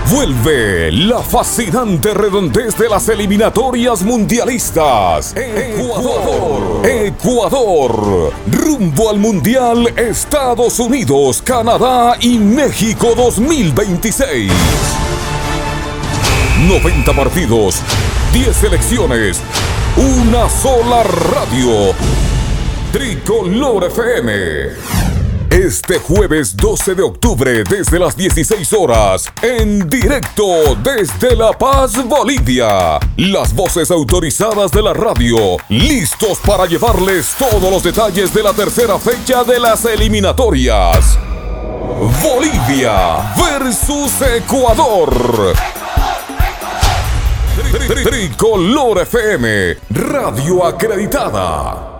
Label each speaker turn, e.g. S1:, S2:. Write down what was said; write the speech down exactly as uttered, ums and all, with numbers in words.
S1: Vuelve la fascinante redondez de las eliminatorias mundialistas. Ecuador, Ecuador, rumbo al Mundial Estados Unidos, Canadá y México dos mil veintiséis. noventa partidos, diez selecciones, una sola radio. Tricolor F M. Este jueves doce de octubre desde las dieciséis horas, en directo desde La Paz, Bolivia. Las voces autorizadas de la radio, listos para llevarles todos los detalles de la tercera fecha de las eliminatorias. Bolivia versus Ecuador. Tricolor F M, radio acreditada.